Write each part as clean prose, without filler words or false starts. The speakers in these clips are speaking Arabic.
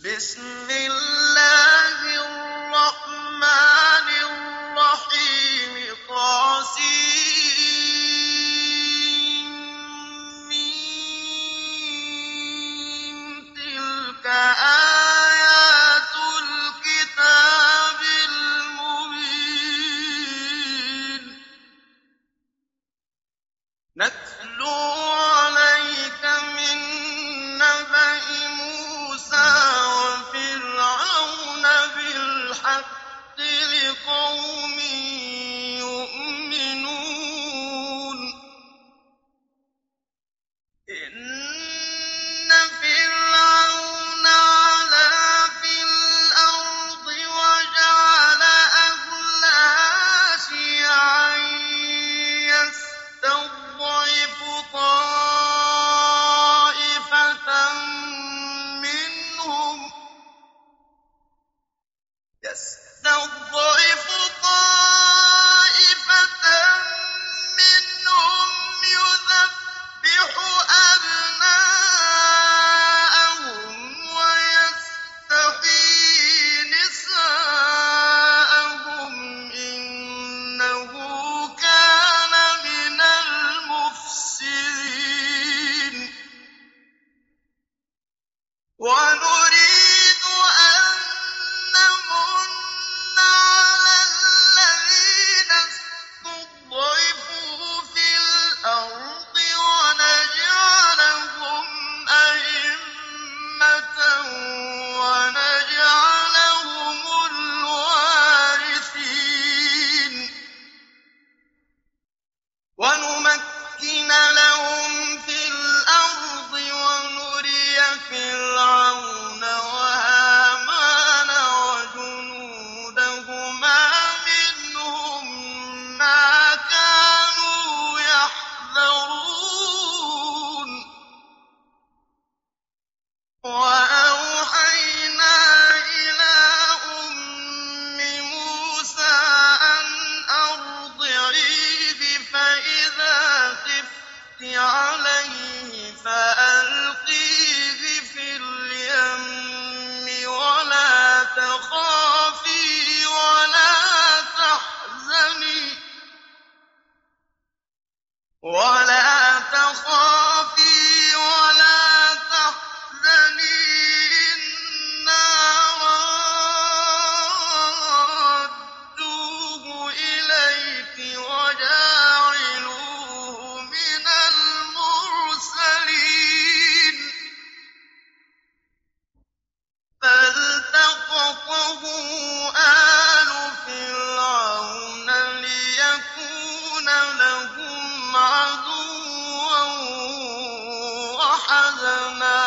بسم الله الرحمن الرحيم تلك آيات الكتاب المبين نتلو عليك من نبأ موسى وفرعون بالحق لقوم يؤمنون إن فرعون علا في الأرض وجعل أهلها شيعا يستضعف طائفة منهم يذبح أبناءهم ويستحيي نساءهم إنه كان من المفسدين ونريد أن نمن على الذين استضعفوا في الأرض ونجعلهم أئمة ونجعلهم الوارثين ونمكن لهم في الأرض ونري فرعون وهامان وجنودهما منهم ما كانوا يحذرون وأوحينا إلى أم موسى أن أرضعيه فإذا خفت عليه فألقيه في اليم ولا تخافي ولا تحزني إنا رادوه إليك وجاعلوه من المرسلين فالتقطه آل فرعون ليكون لهم عدوا وحزنا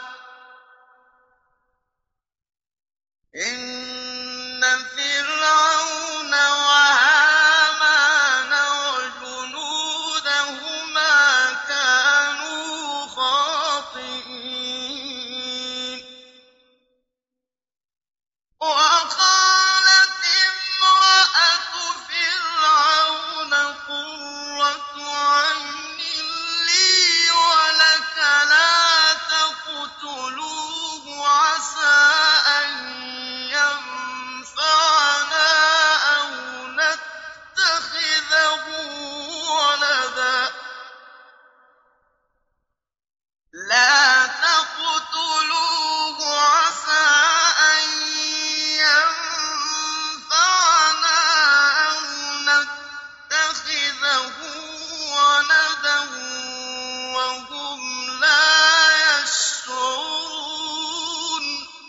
إن فرعون وهامان وجنودهما كانوا خاطئين وقالت امرأة فرعون قرة عين لي ولك لا تقتلوه عسى أن ينفعنا أو نتخذه ولدا لا تقتلوه عسى أن ينفعنا أو نتخذه ولدا وهم لا يشعرون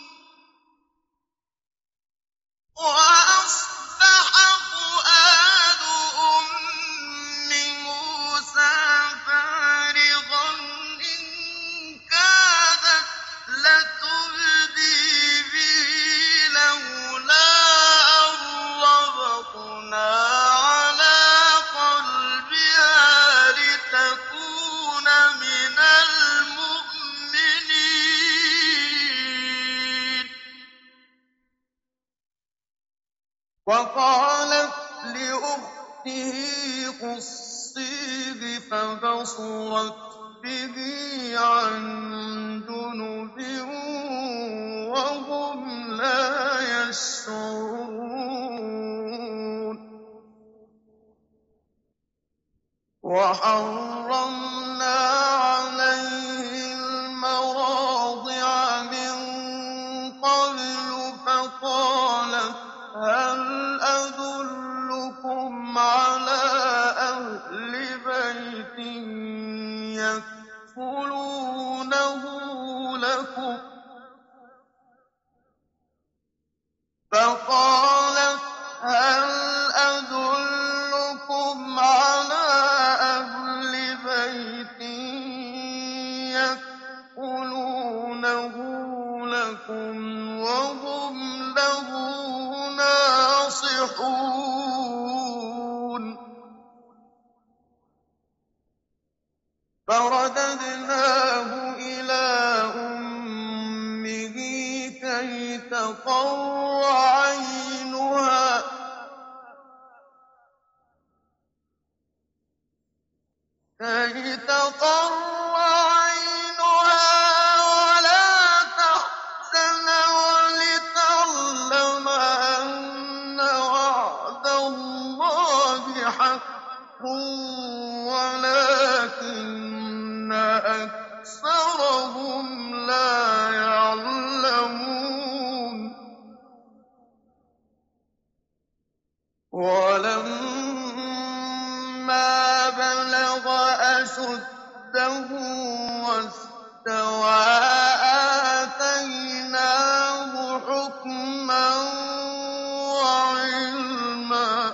وأصبح فؤاد أم موسى فارغا إن كادت لتبدي به لولا أن ربطنا على قلبها لتكون من المؤمنين وقالت لأخته قصيه فبصرت به عن جنب وَهُمْ لَا يَشْعُرُونَ وَحَرَّمْنَا عَلَيْهِ الْمَرَاضِعَ مِن قَبْلُ فَقَالَتْ هَلْ أَدُلُّكُمْ عَلَىٰ أَهْلِ بَيْتٍ يَكْفُلُونَهُ لَكُمْ وَهُمْ لَهُ نَاصِحُونَ فَرَدَدْنَاهُ إِلَىٰ أُمِّهِ كَيْ تَقَرَّ عَيْنُهَا وَلَا تَحْزَنَ وَلِتَعْلَمَ أَنَّ وَعْدَ اللَّهِ حَقٌّ وَلَٰكِنَّ أَكْثَرَهُمْ لَا يَعْلَمُونَ وَلَمَّا بَلَغَ أَشُدَّهُ وَاسْتَوَىٰ آتَيْنَاهُ حُكْمًا وَعِلْمًا ۚ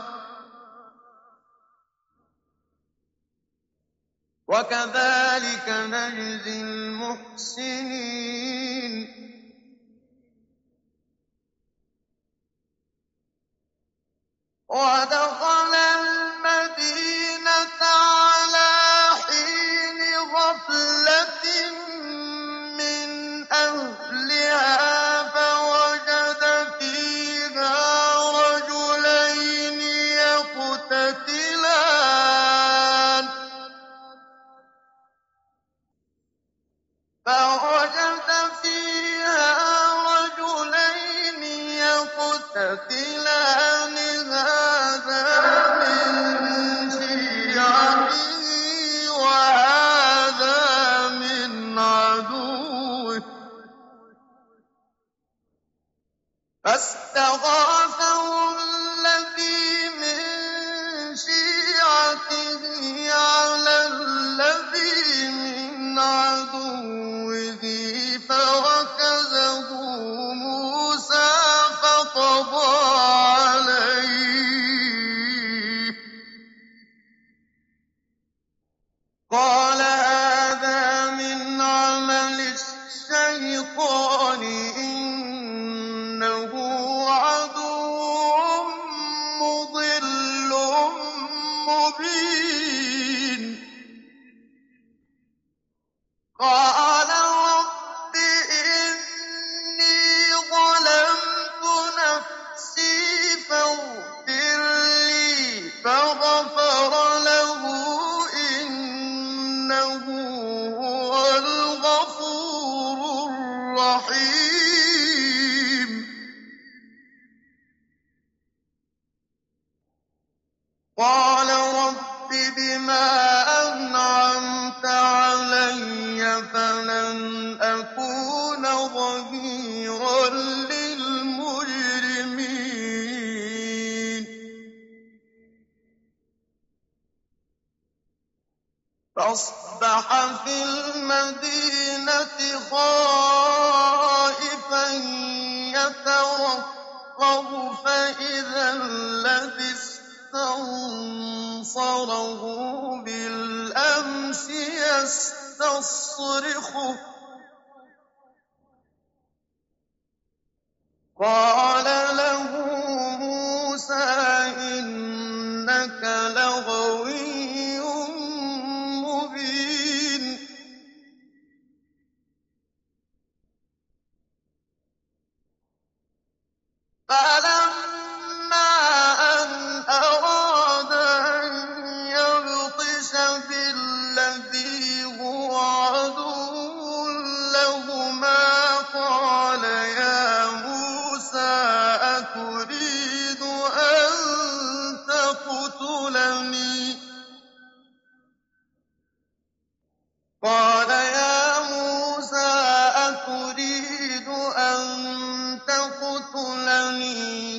وَكَذَٰلِكَ نَجْزِي الْمُحْسِنِينَ وَدَخَلَ الْمَدِينَةَ عَلَىٰ حِينِ غَفْلَةٍ مِّنْ أَهْلِهَا فَوَجَدَ فِيهَا رَجُلَيْنِ يَقْتَتِلَانِ هَٰذَا مِن شِيعَتِهِ وَهَٰذَا مِنْ عَدُوِّهِ ۖ فَاسْتَغَاثَهُ الَّذِي مِن شِيعَتِهِ عَلَى الَّذِي مِنْ عَدُوِّهِ فَوَكَزَهُ مُوسَىٰ فَقَضَىٰ عَلَيْهِ ۖ قَالَ هَٰذَا مِنْ عَمَلِ الشَّيْطَانِ ۖ إِنَّهُ عَدُوٌّ مُّضِلٌّ مُّبِينٌ قَالَ رَبِّ إِنِّي ظَلَمْتُ نَفْسِي فَاغْفِرْ لِي فَغَفَرَ لَهُ ۚ إِنَّهُ هُوَ الْغَفُورُ الرَّحِيمُ قَالَ رَبِّ بِمَا أَنْعَمْتَ عَلَيَّ فَلَنْ أَكُونَ ظَهِيرًا لِّلْمُجْرِمِينَ فَأَصْبَحَ فِي الْمَدِينَةِ خَائِفًا يَتَرَقَّبُ فَإِذَا الَّذِي اسْتَنصَرَهُ بِالْأَمْسِ يَسْتَصْرِخُهُ ۚ قَالَ لَهُ مُوسَىٰ إِنَّكَ لَغَوِيٌّ مُّبِينٌ فَلَمَّا أَنْ أَرَادَ أَن يَبْطِشَ بِالَّذِي هُوَ عَدُوٌّ لَّهُمَا قَالَ يَا تقتلني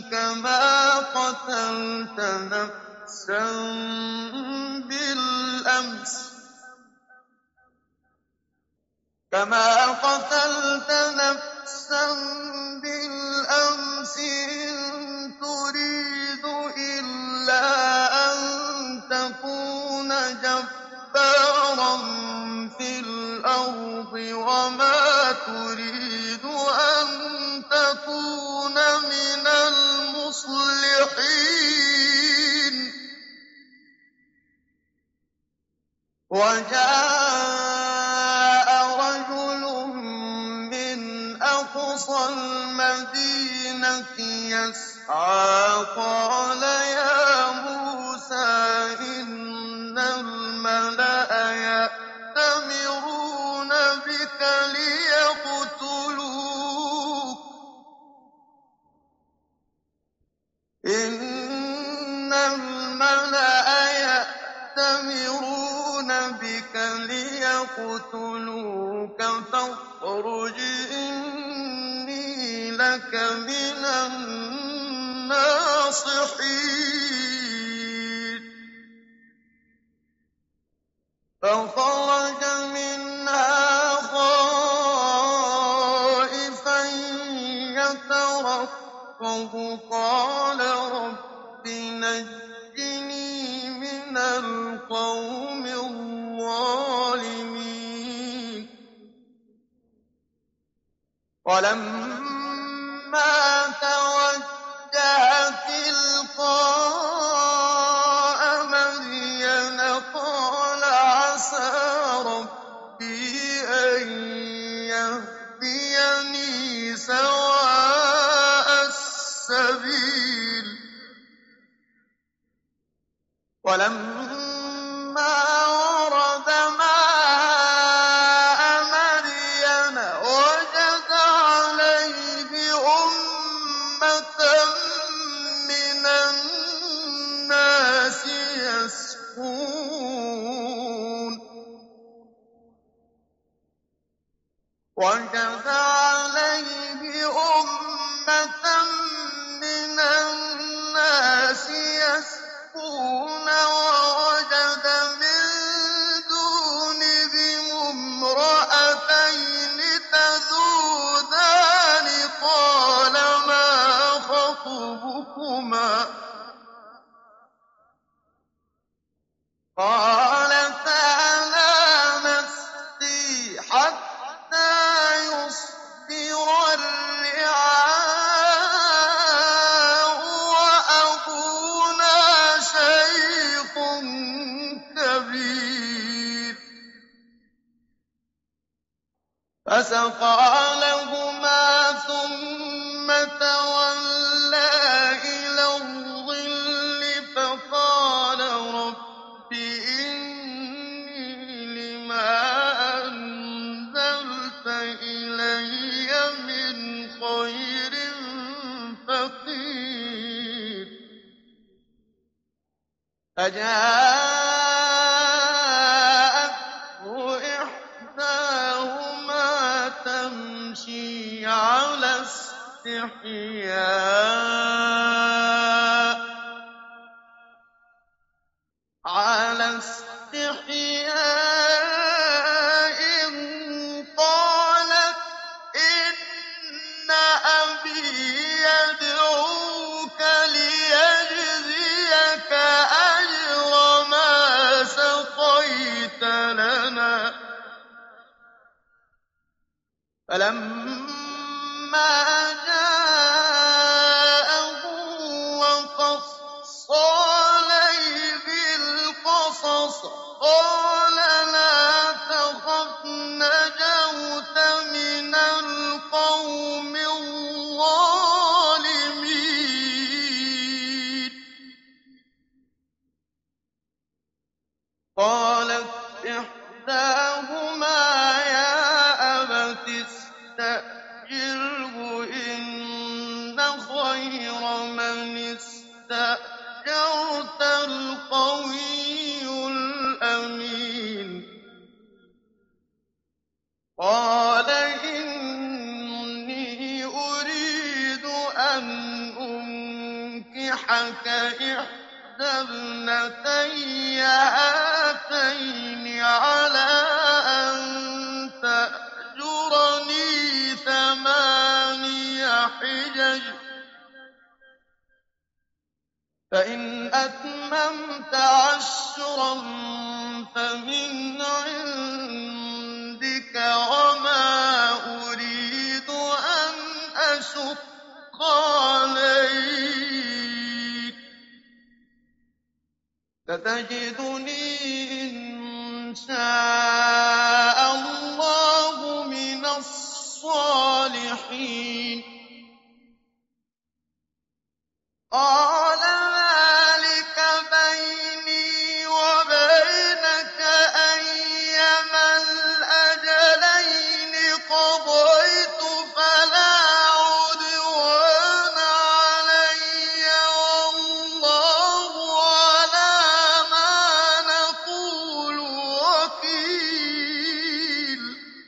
كما قتلت نفسا بالأمس إن تريد إلا أن تكون جبارا في الأرض وما تريد أن تكون من المصلحين. وجاء رجل من أقصى المدينة يسعى قال يا موسى إن الملأ يأتمرون بك ليقتلوك فاخرج إني لك من الناصحين. فخرج منها خائفا يترقب قال رب نجني من القوم الظالمين. ولما توجه تلقاء مدين قال عسى ربي أن يهديني سواء السبيل. ولما ورد ماء مدين وجد عليه أمة من الناس يسقون ووجد من دونهم امرأتين تذودان قال ما خطبكما قالتا لا نسقي حتى يصدر الرعاء وأبونا شيخ كبير. فسقى لهما ثم تولى إلى الظل فقال رب إني لما أنزلت إلي من خير فقير. فجاءته إحداهما تمشي على استحياء قالت إن أبي يدعوك ليجزيك أجر ما سقيت لنا. فلما جاءه وقص عليه القصص قال لا تخف نجوت من القوم الظالمين. قالت إحداهما يا أبت استأجره إن خير من استأجرت القوي الأمين. قال إني أريد أن أُنكِحَكَ إِحْدَى ابْنَتَيَّ هَاتَيْنِ عَلَىٰ أَن تَأْجُرَنِي 8 حِجَجٍ ۖ فَإِنْ أَتْمَمْتَ 10 فَمِنْ عِندِكَ ۖ وَمَا أُرِيدُ أَنْ أَشُقَّ عَلَيْكَ ۚ سَتَجِدُنِي إِن شَاءَ اللَّهُ مِنَ الصَّالِحِينَ. قَالَ ذَٰلِكَ بَيْنِي وَبَيْنَكَ ۖ أَيَّمَا الْأَجَلَيْنِ قَضَيْتُ فَلَا عُدْوَانَ عَلَيَّ ۖ وَاللَّهُ عَلَىٰ مَا نَقُولُ وَكِيلٌ.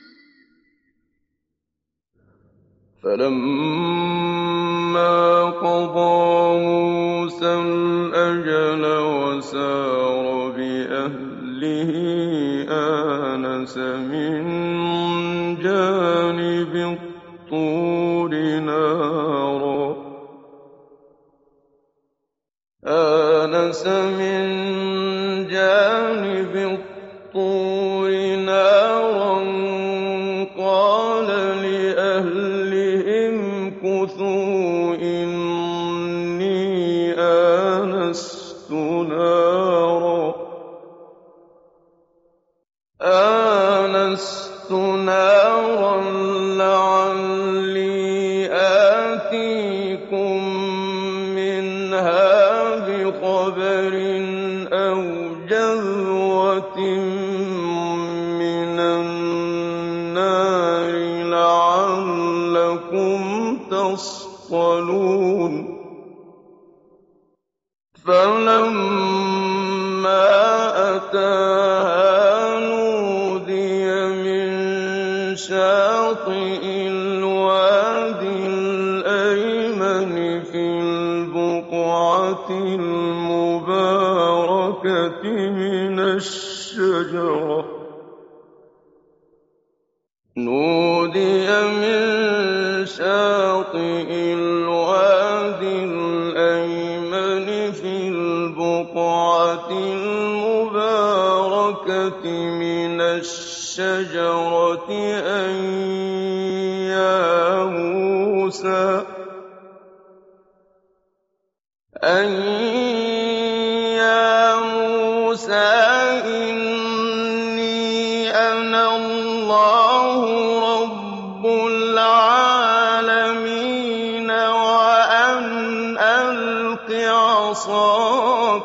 فَلَمَّا قَضَىٰ مُوسَى الْأَجَلَ وَسَارَ بِأَهْلِهِ آنَسَ مِن جَانِبِ الطُّورِ نَارًا قَالَ لِأَهْلِهِ امْكُثُوا إِنِّي آنَسْتُ نَارًا لَّعَلِّي آتِيكُم مِّنْهَا بِخَبَرٍ أَوْ جَذْوَةٍ مِّنَ النَّارِ لَعَلَّكُمْ تَصْطَلُونَ فَلَمَّا أَتَاهَا نُودِيَ مِن شَاطِئِ الْوَادِي الْأَيْمَنِ فِي الْبُقْعَةِ الْمُبَارَكَةِ مِنَ الشَّجَرَةِ أَن يَا مُوسَىٰ إِنِّي أَنَا اللَّهُ رَبُّ الْعَالَمِينَ وَأَنْ أَلْقِ عَصَاكَ ۖ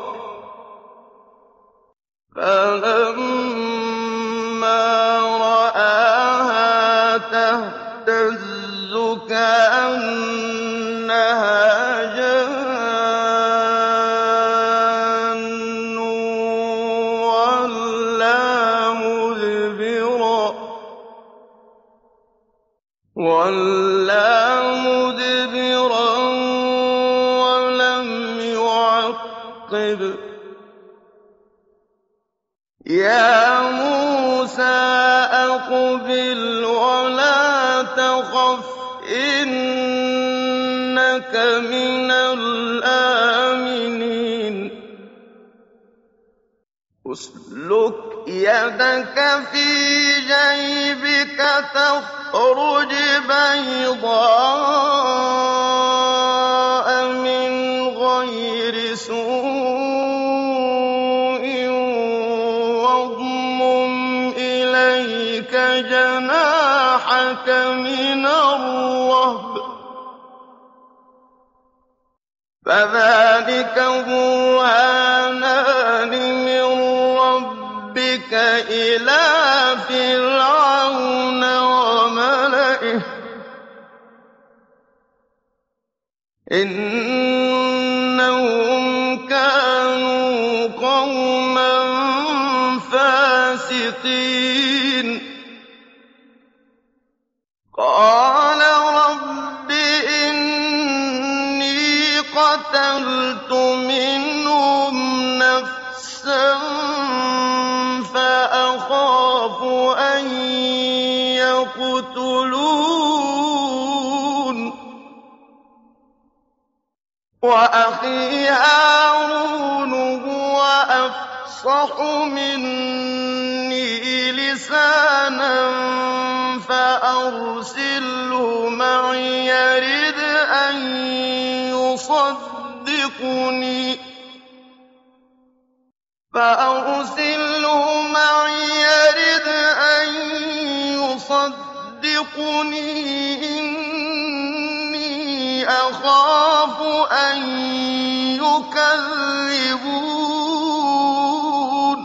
فَلَمَّا رَآهَا تَهْتَزُّ كَأَنَّهَا جَانٌّ وَلَّىٰ مُدْبِرًا وَلَمْ يُعَقِّبْ ۚ يَا مُوسَىٰ أَقْبِلْ وَلَا تَخَفْ إِنَّكَ مِنَ الْآمِنِينَ اسْلُكْ يَدَكَ فِي جَيْبِكَ تَخْرُجْ بَيْضَاءَ مِنْ غَيْرِ سُوءٍ وَاضْمُمْ إِلَيْكَ جَنَاحَكَ مِنَ الرَّهْبِ ۖ فَذَٰلِكَ بُرْهَانَانِ مِن رَّبِّكَ إِلَىٰ فِرْعَوْنَ وَمَلَئِهِ ۚ إِنَّهُمْ كَانُوا قَوْمًا فَاسِقِينَ قَالَ رَبِّ إِنِّي قَتَلْتُ قَتَلْتُ مِنْهُمْ نَفْسًا فَأَخَافُ أَن يَقْتُلُونِ وَأَخِي هَارُونُ هُوَ أَفْصَحُ مِنِّي لِسَانًا فَأَرْسِلْهُ مَعِيَ يَرِدْ أَن يُصَدِّقُنِي إِنِّي أَخَافُ أَن يُكَذِّبُونِ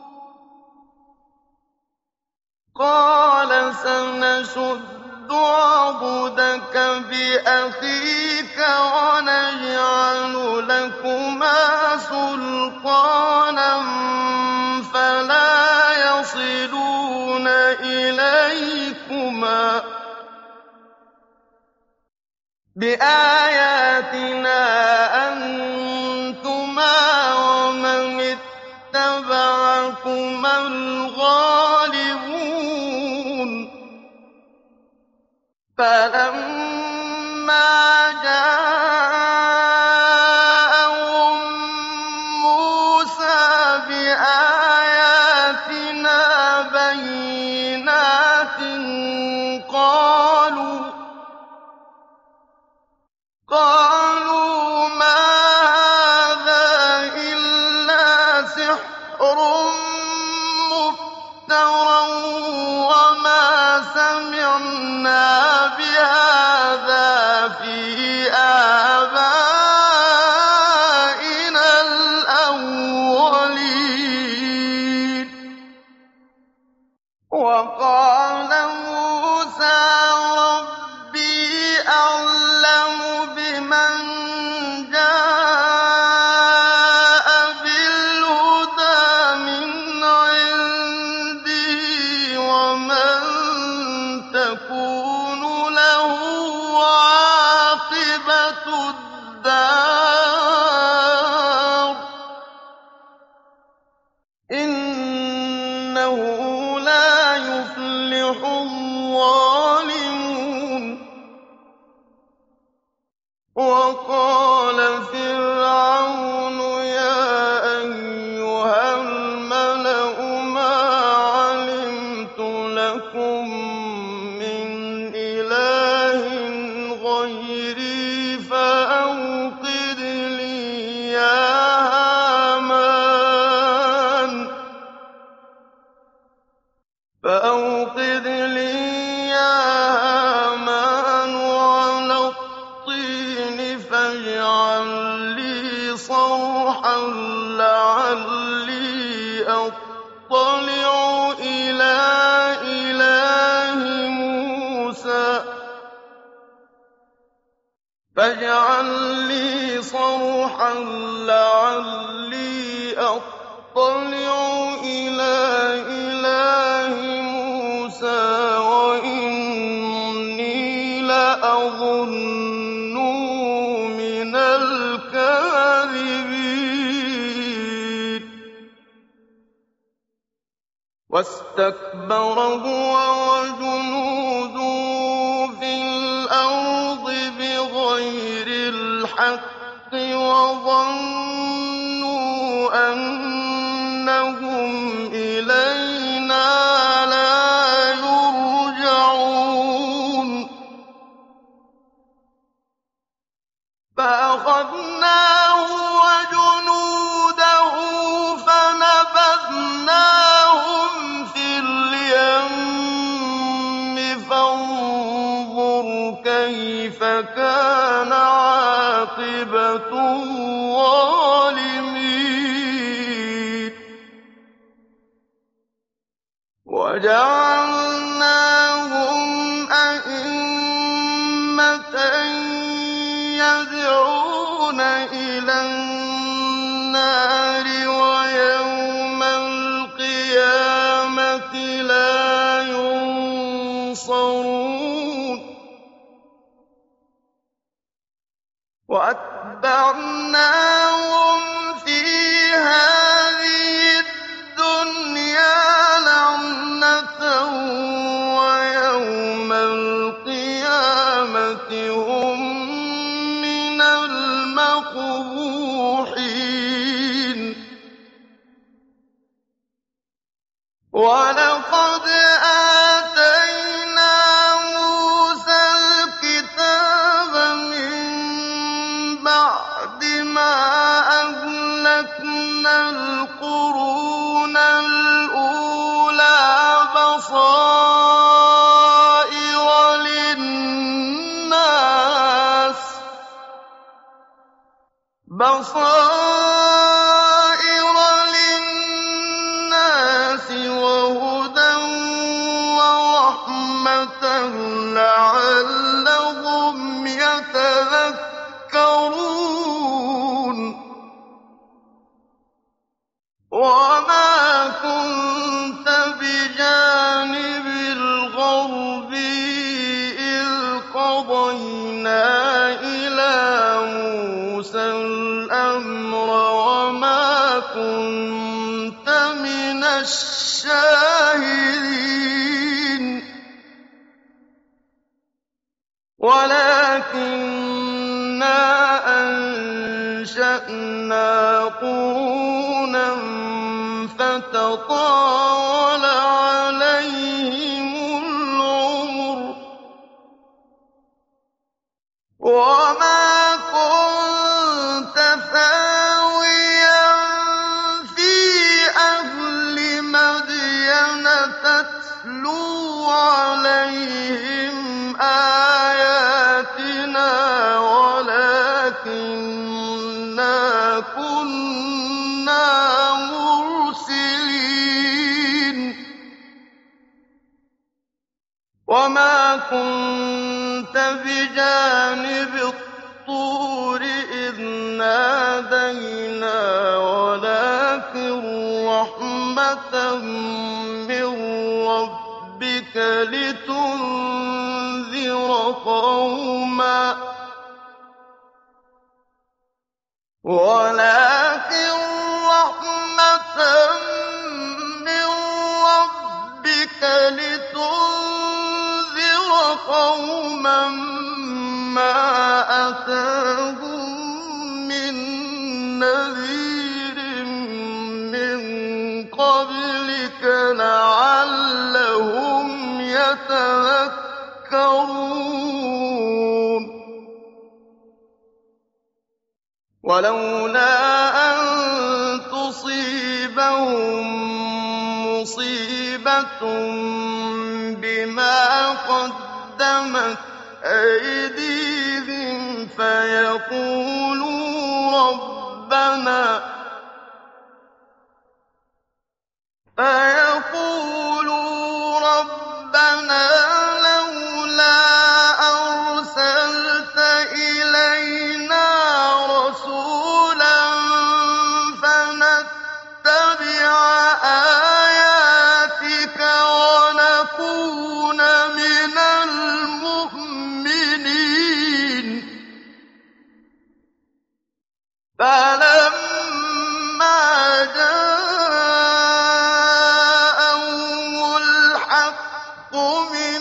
قَالَ سَنَشُدُّ عَضُدَكَ بِأَخِيكَ وَنَجْعَلُ لَكُمَا سُلْطَانًا فَلَا يَصِلُونَ إِلَيْكُمَا ۖ بِآيَاتِنَا أَنتُمَا وَمَنِ اتَّبَعَكُمَا الْغَالِبُونَ فَلَمَّا جَاءَهُم مُّوسَىٰ بِآيَاتِنَا بَيِّنَاتٍ قَالُوا مَا هَٰذَا إِلَّا سِحْرٌ مُّفْتَرًى وَمَا سَمِعْنَا بِهَٰذَا فِي آبَائِنَا الْأَوَّلِينَ وَقَالَ مُوسَىٰ رَبِّي أَعْلَمُ بِمَن جَاءَ بِالْهُدَىٰ مِنْ عِندِهِ وَمَن تَكُونُ لَهُ عَاقِبَةُ الدَّارِ ۖ إِنَّهُ لَا يُفْلِحُ الظَّالِمُونَ وَقَالَ فِرْعَوْنُ يَا أَيُّهَا الْمَلَأُ مَا عَلِمْتُ لَكُم مِّنْ إِلَٰهٍ غَيْرِي فَأَوْقِدْ لِي يَا هَامَانُ عَلَى الطِّينِ فَاجْعَل لِّي صَرْحًا لَّعَلِّي أَطَّلِعُ إِلَىٰ إِلَٰهِ مُوسَىٰ وَإِنِّي لَأَظُنُّهُ مِنَ الْكَاذِبِينَ وَاسْتَكْبَرَ هُوَ وَجُنُودُهُ فِي الْأَرْضِ بِغَيْرِ الْحَقِّ وَظَنُّوا أَنَّهُمْ إِلَيْنَا لَا يُرْجَعُونَ فَأَخَذْنَاهُ وَجُنُودَهُ فَنَبَذْنَاهُمْ فِي الْيَمِّ فَانظُرْ كَيْفَ كَانَ عَاقِبَةُ الظَّالِمِينَ وَجَعَلْنَاهُمْ أَئِمَّةً يَدْعُونَ إِلَى النَّارِ وَيَوْمَ الْقِيَامَةِ لَا يُنصَرُونَ وَأَتْبَعْنَاهُمْ فِي هَٰذِهِ الدُّنْيَا لَعْنَةً وَيَوْمَ الْقِيَامَةِ هُم مِّنَ الْمَقْبُوحِينَ وَلَقَدْ آتَيْنَا مُوسَى الْكِتَابَ مِن بَعْدِ مَا أَهْلَكْنَا الْقُرُونَ الْأُولَىٰ بَصَائِرَ لِلنَّاسِ وَهُدًى وَرَحْمَةً لَّعَلَّهُمْ يَتَذَكَّرُونَ وَمَا كُنتَ بِجَانِبِ الْغَرْبِيِّ إِذْ قَضَيْنَا إِلَىٰ مُوسَى الْأَمْرَ وَمَا كُنتَ مِنَ الشَّاهِدِينَ وَلَٰكِنَّا أَنشَأْنَا قُرُونًا فَتَطَاوَلَ عَلَيْهِمُ الْعُمُرُ ۚ وَمَا كُنتَ ثَاوِيًا فِي أَهْلِ مَدْيَنَ تَتْلُو عَلَيْهِمْ آيَاتِنَا وَلَٰكِنَّا كُنَّا مُرْسِلِينَ وَمَا كُنتَ بِجَانِبِ الطُّورِ إِذْ نَادَيْنَا وَلَٰكِن رَّحْمَةً مِّن رَّبِّكَ لِتُنذِرَ قَوْمًا مَّا أَتَاهُم مِّن نَّذِيرٍ مِّن قَبْلِكَ لَعَلَّهُمْ يَتَذَكَّرُونَ وَلَوْلَا أَن تُصِيبَهُم مُّصِيبَةٌ بِمَا قَدَّمَتْ أَيْدِيهِمْ فَيَقُولُوا رَبَّنَا لَوْلَا أَرْسَلْتَ إِلَيْنَا رَسُولًا فَنَتَّبِعَ آيَاتِكَ وَنَكُونَ مِنَ الْمُؤْمِنِينَ فَلَمَّا جَاءَهُمُ الْحَقُّ مِنْ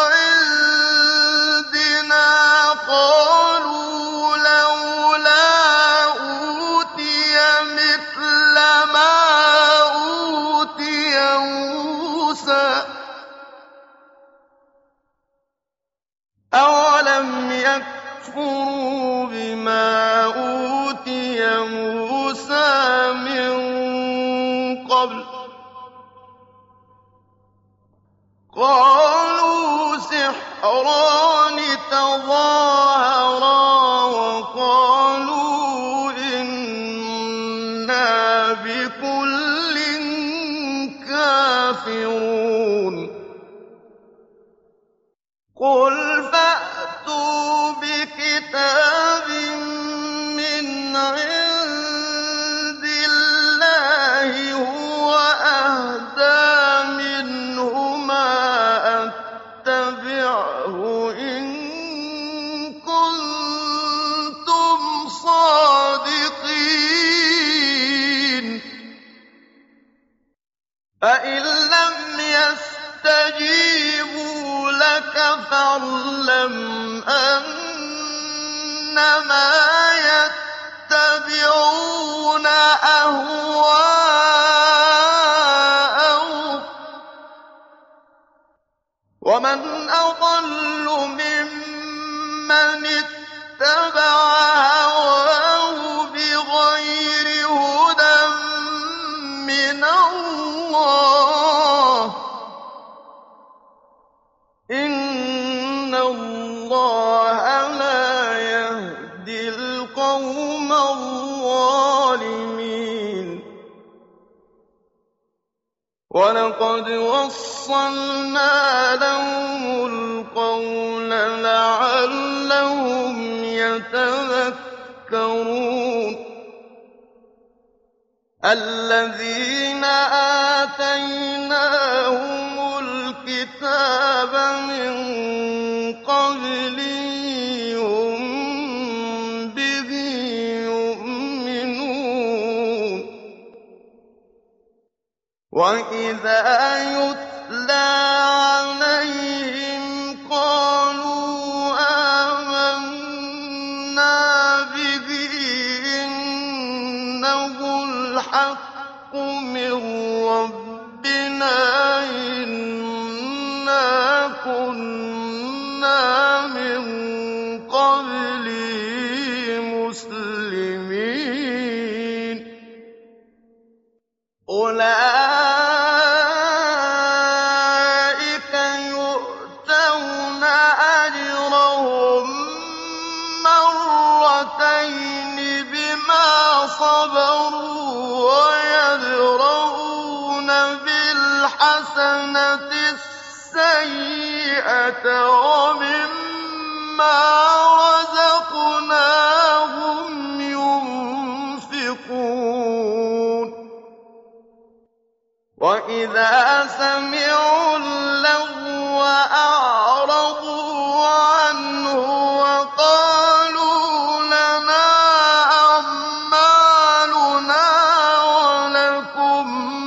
عِندِنَا قَالُوا لَوْلَا أُوتِيَ مِثْلَ مَا أُوتِيَ مُوسَىٰ ۚ أَوَلَمْ يَكْفُرُوا بِمَا أُوتِيَ مُوسَىٰ مِن قَبْلُ ۖ قَالُوا سِحْرَانِ تَظَاهَرَا وَقَالُوا إِنَّا بِكُلٍّ كَافِرُونَ قُلْ فَأْتُوا بِكِتَابٍ مِّنْ عِندِ اللَّهِ هُوَ أَهْدَىٰ مِنْهُمَا أَتَّبِعْهُ إِن إِنَّمَا يَتَّبِعُونَ أَهْوَاءَهُمْ ۚ وَمَنْ أَضَلُّ مِمَّنِ اتَّبَعَ هَوَاهُ بِغَيْرِ هُدًى مِّنَ اللَّهِ ۚ إِنَّ اللَّهَ لَا يَهْدِي الْقَوْمَ الظَّالِمِينَ وَلَقَدْ وَصَّلْنَا لَهُمُ الْقَوْلَ لَعَلَّهُمْ يَتَذَكَّرُونَ الَّذِينَ آتَيْنَاهُمُ الْكِتَابَ مِن قَبْلِهِ هُم بِهِ يُؤْمِنُونَ وَإِذَا يُتْلَىٰ عَلَيْهِمْ قَالُوا آمَنَّا بِهِ إِنَّهُ الْحَقُّ مِن رَّبِّنَا إِنَّا كُنَّا مِن قَبْلِهِ مُسْلِمِينَ أُولَٰئِكَ يُؤْتَوْنَ أَجْرَهُم مَّرَّتَيْنِ بِمَا صَبَرُوا وَيَدْرَءُونَ بِالْحَسَنَةِ السَّيِّئَةَ وَمِمَّا رَزَقْنَاهُمْ يُنفِقُونَ وَإِذَا سَمِعُوا اللَّغْوَ أَعْرَضُوا عَنْهُ وَقَالُوا لَنَا أَعْمَالُنَا وَلَكُمْ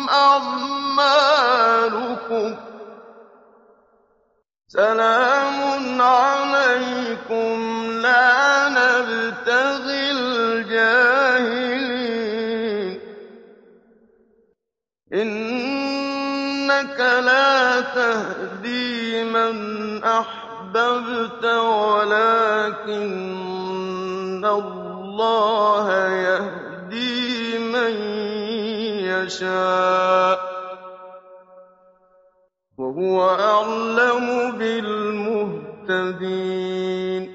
أَعْمَالُكُمْ سَلَامٌ عَلَيْكُمْ لَا نَبْتَغِي الْجَاهِلِينَ إِنَّكَ لَا تَهْدِي مَنْ أَحْبَبْتَ وَلَٰكِنَّ اللَّهَ يَهْدِي مَن يَشَاءُ ۚ وَهُوَ أَعْلَمُ بِالْمُهْتَدِينَ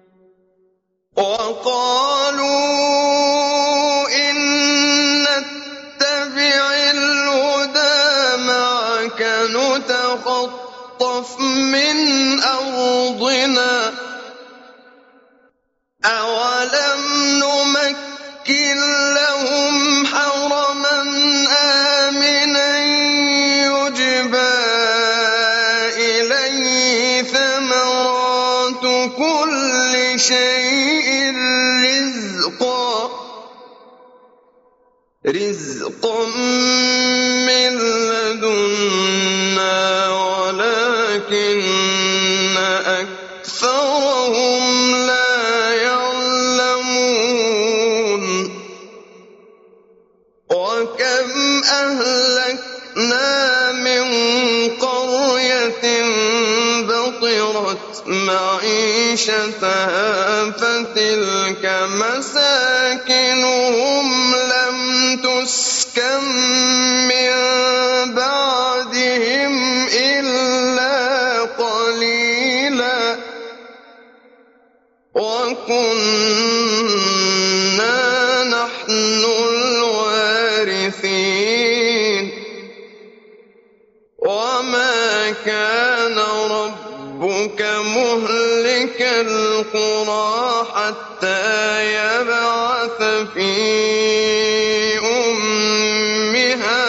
وَقَالُوا إِن نَّتَّبِعِ الْهُدَىٰ مَعَكَ نُتَخَطَّفْ مِنْ أَرْضِنَا ۚ أَوَلَمْ نُمَكِّن لَّهُمْ حَرَمًا آمِنًا يُجْبَىٰ إِلَيْهِ ثَمَرَاتُ كُلِّ شَيْءٍ رِّزْقًا مِّن لَّدُنَّا وَلَٰكِنَّ أَكْثَرَهُمْ لَا يَعْلَمُونَ وَكَمْ أَهْلَكْنَا مِن قَرْيَةٍ بَطِرَتْ مَعِيشَتَهَا فَتِلْكَ مَسَاكِنُهُمْ لَمْ تُسْكَن مِّن بَعْدِهِمْ إِلَّا قَلِيلًا ۖ وَكُنَّا نَحْنُ الْوَارِثِينَ وَمَا كَانَ رَبُّكَ مُهْلِكَ الْقُرَىٰ حَتَّىٰ يَبْعَثَ فِي أُمِّهَا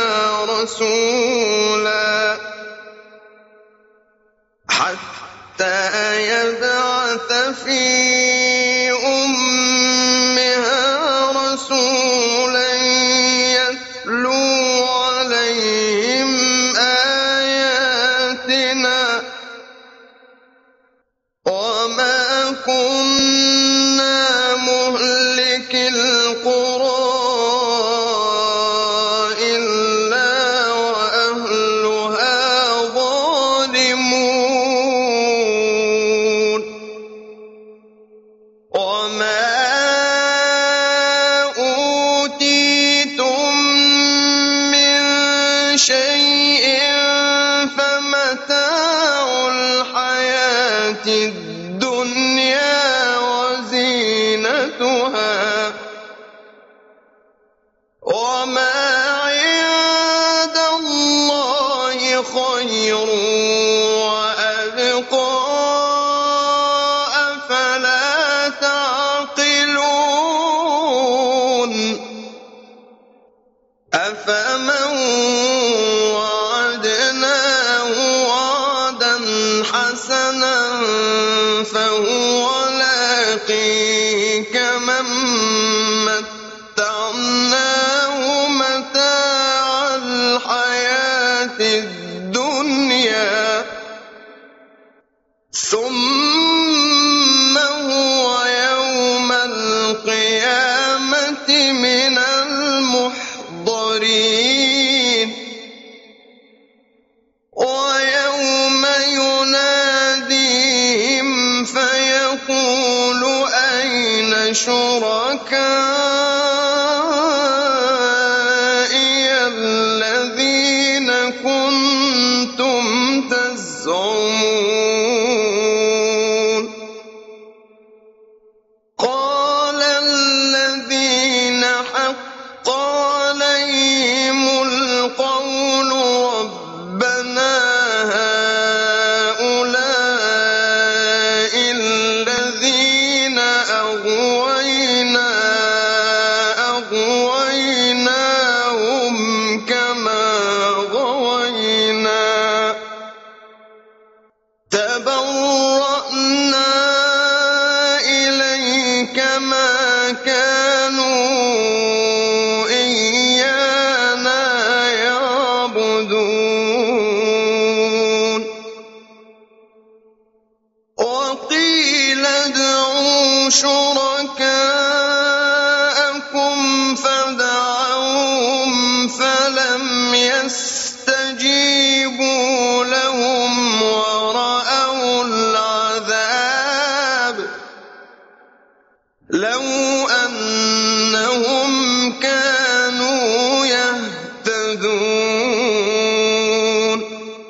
رَسُولًا يَتْلُو عَلَيْهِمْ آيَاتِنَا وَمَا كُنَّا وما أوتيتم من شيء فمتاع الحياة الدنيا وزينتها وما عند الله خير وأبقى أفلا تعقلون أفمن وعدناه وعدا حسنا فهو لاقيه كمن متعناه متاع الحياة الدنيا ثم هو يوم القيامة من المحضرين ويوم يناديهم فيقول أين شركائي الذين كنتم تزعمون قال الذين حق عليهم القول ربنا هؤلاء الذين أغويناهم كما غوينا تبرأنا إليك ما كانوا إيانا يعبدون وقيل ادعوا شركاءكم فدعوهم فلم يستجيبوا لهم ورأوا العذاب لو أنهم كانوا يهتدون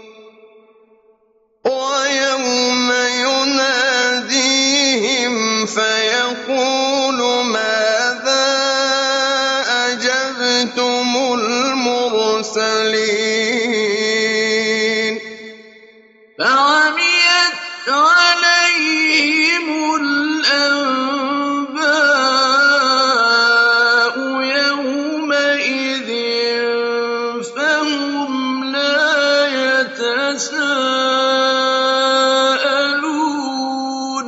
ويوم يناديهم فيقول ماذا أجبتم المرسلين فعميت عليهم الأنباء يومئذ فهم لا يتساءلون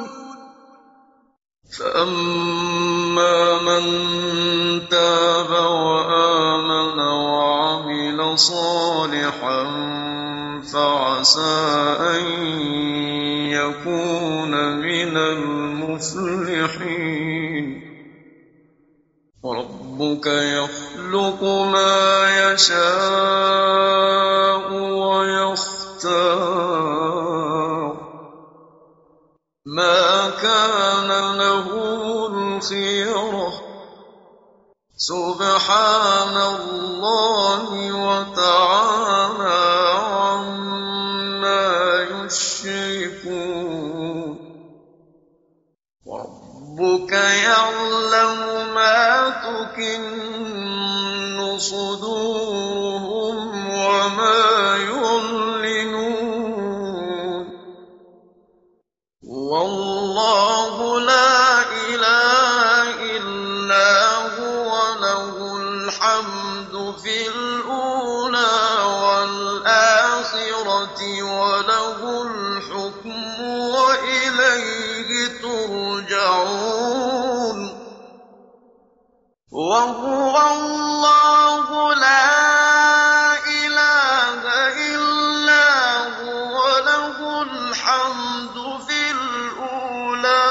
فأما من تاب وآمن وعمل صالحا فعسى أن يكون من المفلحين وربك يخلق ما يشاء ويختار ما كان له الخيرة سبحان الله وتعالى عما يشركون وربك يعلم ما تكن صدورهم وما يعلنون والله لا إله إلا هو له الحمد في الأولى والآخرة وله الحكم وإليه ترجعون وهو الله لا إله إلا هو له الحمد في الأولى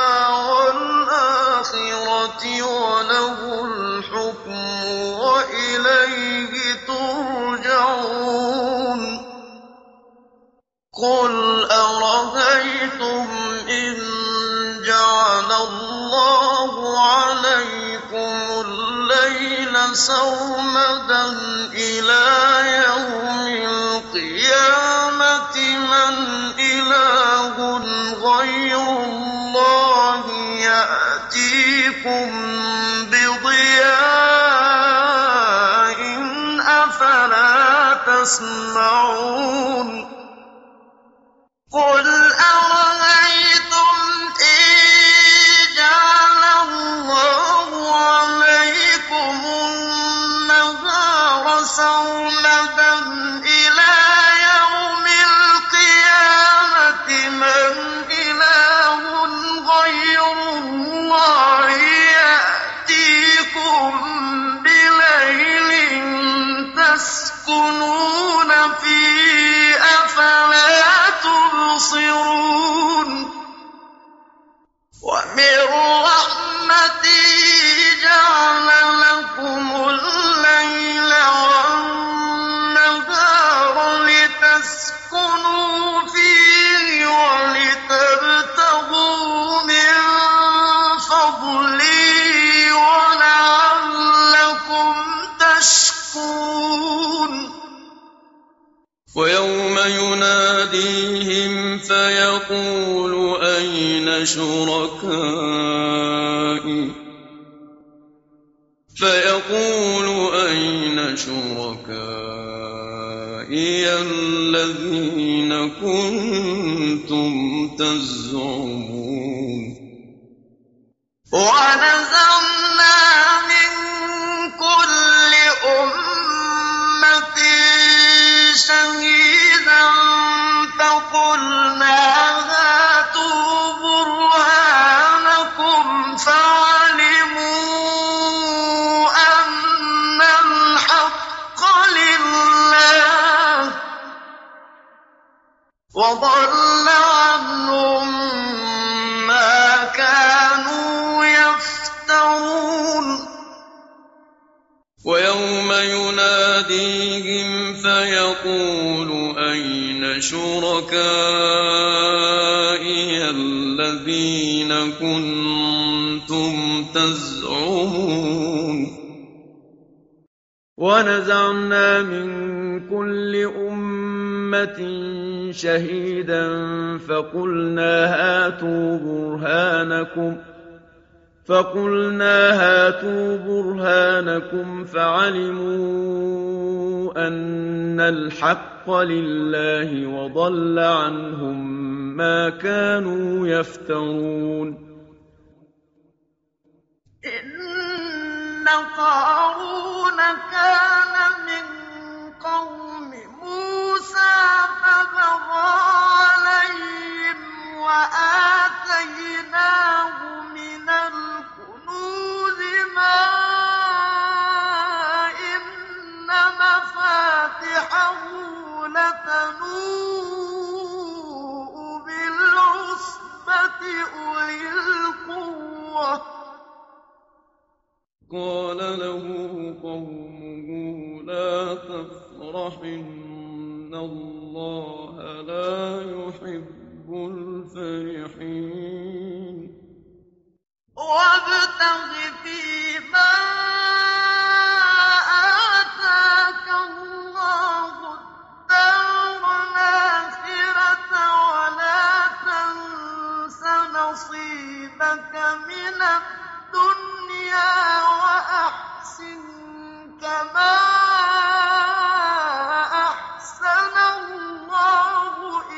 والآخرة وله الحكم وإليه ترجعون قل أرأيتم إن جعل الله عَلَيْكُمُ اللَّيْلَ سَرْمَدًا إِلَىٰ يَوْمِ الْقِيَامَةِ مَنْ إِلَٰهٌ غَيْرُ اللَّهِ يَأْتِيكُم بِضِيَاءٍ ۖ أَفَلَا تَسْمَعُونَ قُلْ أَرَأَيْتُمْ إِن جَعَلَ اللَّهُ عَلَيْكُمُ النَّهَارَ سَرْمَدًا إِلَىٰ يَوْمِ الْقِيَامَةِ مَنْ إِلَٰهٌ غَيْرُ اللَّهِ يَأْتِيكُم بِلَيْلٍ تَسْكُنُونَ فِيهِ ۖ أَفَلَا تُبْصِرُونَ وَمِن رَّحْمَتِهِ جَعَلَ لَكُمُ اللَّيْلَ وَالنَّهَارَ لِتَسْكُنُوا فِيهِ وَلِتَبْتَغُوا مِن فَضْلِهِ وَلَعَلَّكُمْ تَشْكُرُونَ وَيَوْمَ يُنَادِيهِمْ فَيَقُولُ أَيْنَ شُرَكَائِيَ الَّذِينَ كُنتُمْ تَزْعُمُونَ وَنَزَعْنَا مِن كُلِّ أُمَّةٍ شَهِيدًا فَقُلْنَا هَاتُوا بُرْهَانَكُمْ فَعَلِمُوا أَنَّ الْحَقَّ لِلَّهِ وَضَلَّ عَنْهُم مَّا كَانُوا يَفْتَرُونَ وَيَوْمَ يُنَادِيهِمْ فَيَقُولُ أَيْنَ شُرَكَائِيَ الَّذِينَ كُنتُمْ تَزْعُمُونَ وَنَزَعْنَا مِن كُلِّ أُمَّةٍ شَهِيدًا فَقُلْنَا هَاتُوا بُرْهَانَكُمْ فَعَلِمُوا أَنَّ الْحَقَّ لِلَّهِ وَضَلَّ عَنْهُم مَّا كَانُوا يَفْتَرُونَ إِنَّ قَارُونَ كَانَ مِن قَوْمِ مُوسَىٰ فَبَغَىٰ عَلَيْهِمْ وَآتَيْنَاهُ مِنَ الْكُنُوزِ مَا إِنَّ مَفَاتِحَهُ لَتَنُوءُ بِالْعُصْبَةِ أُولِي الْقُوَّةِ قَالَ لَهُ قَوْمُهُ لَا تَفْرَحْ إِنَّ اللَّهَ لَا يُحِبُّ الْفَرِحِينَ وَابْتَغِ فِيمَا آتَاكَ اللَّهُ الدَّارَ الْآخِرَةَ وَلَا تَنسَ نَصِيبَكَ مِنَ الدُّنْيَا وَأَحْسِن كَمَا أَحْسَنَ اللَّهُ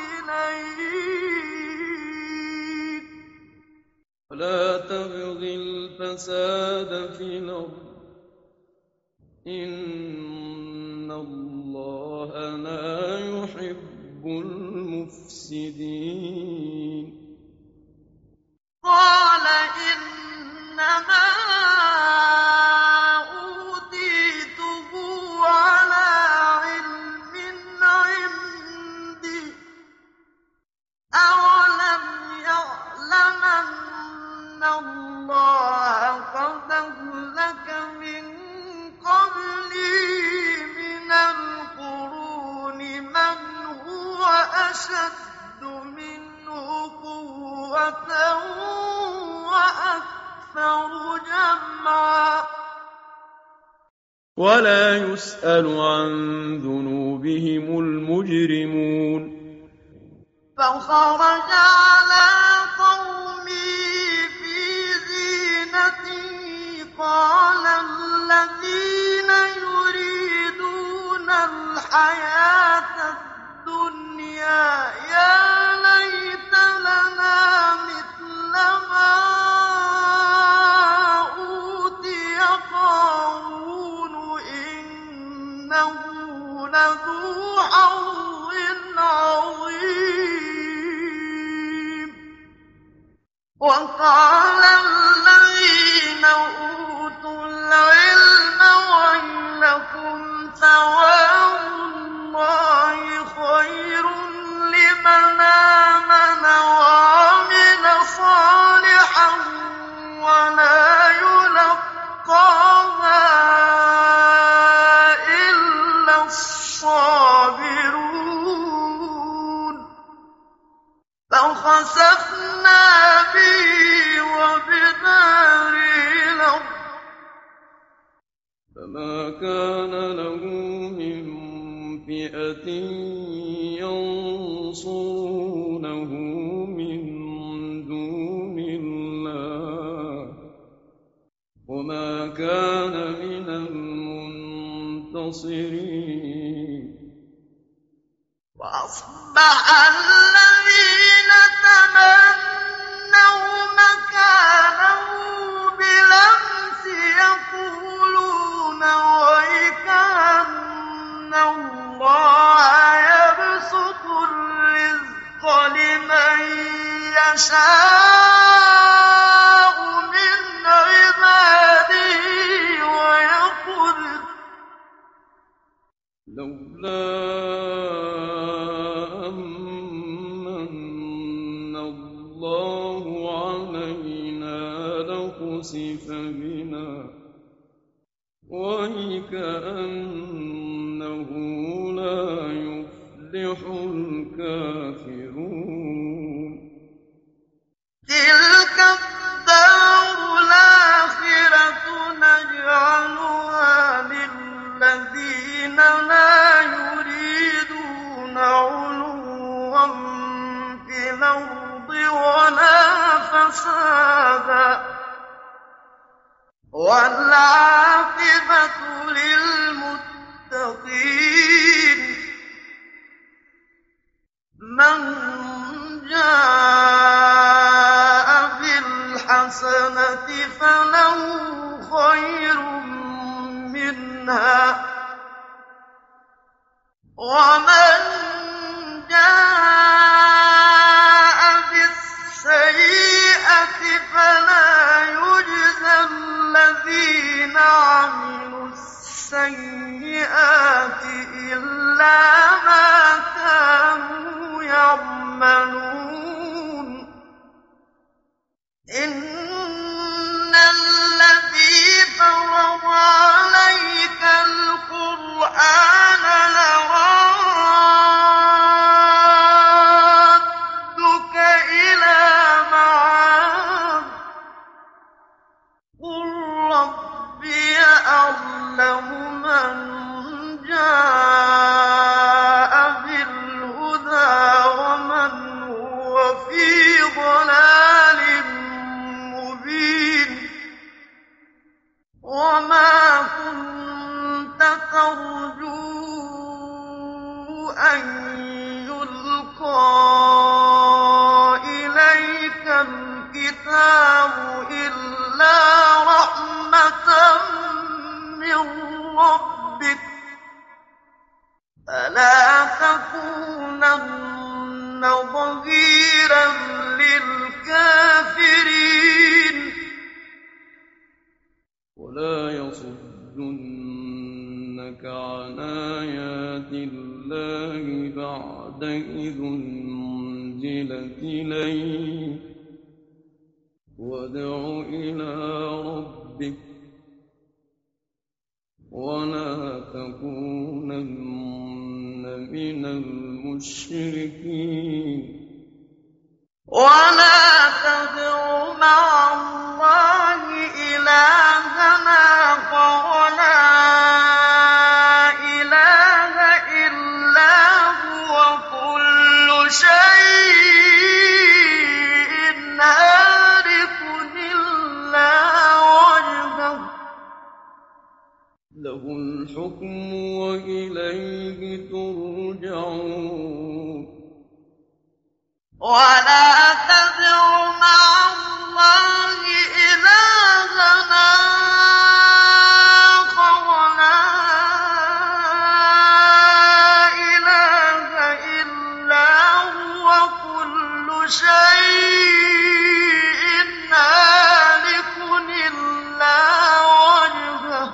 إِلَيْكَ وَلَا تَبْغِ الْفَسَادَ فِي الْأَرْضِ إِنَّ اللَّهَ لَا يُحِبُّ الْمُفْسِدِينَ قَالَ إِنَّمَا أُوتِيتُهُ عَلَىٰ عِلْمٍ عِندِي ۚ أَوَلَمْ يَعْلَمْ أَنَّ اللَّهَ قَدْ أَهْلَكَ مِن قَبْلِهِ مِنَ الْقُرُونِ مَنْ هُوَ أَشَدُّ مِنْهُ قُوَّةً وَأَكْثَرُ جمعا ولا يسأل عن ذنوبهم المجرمون فخرج على قومه في زينته قال الذين يريدون الحياة الدنيا يا ليت لنا مثل ما أوتي قارون إنه لذو حظ عظيم وقال الذين أوتوا العلم ويلكم ثواب الله خير لمن آمن وعمل صالحا ولا يلقاها إلا الصابرون فخسفنا به وبداره الأرض فما كان له من فئة ينصرونه من دون الله وما كان من المنتصرين وأصبح الذين تمنوا مكانه بالأمس يقولون ويكأن الله يبسط الرزق لمن يشاء من عباده ويقدر لولا أمن الله علينا لخسف بنا ويكأنه لا يفلح الكافرون تلك الدار الآخرة نجعلها للذين لا يريدون علوا في الأرض ولا فسادا والعاقبة للمتقين من جاء بالحسنة فله خير منها ومن جاء بالسيئة فلا يجزى الذين عملوا السيئات إلا ما كانوا يعملون إن الذي فرض عليك القرآن لرادك إلى معاد قل ربي أعلم من جاء بالهدى ومن هو في ضلال مبين وما كنت ترجو أن يلقى إليك الكتاب إلا رحمة من ربك فلا تكونن ظهيرا للكافرين ولا يصدنك عن آيات الله بعد إذ أنزلت إليك وادع إلى ربك ولا تكونن من المشركين ولا تدع مع الله إلها له الحكم وإليه ترجعون ولا تدع مع الله إلهنا آخر لا إله إلا هو كل شيء هالك إلا وجهه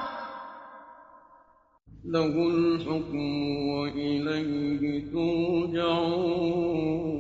له الحكم وإليه ترجعون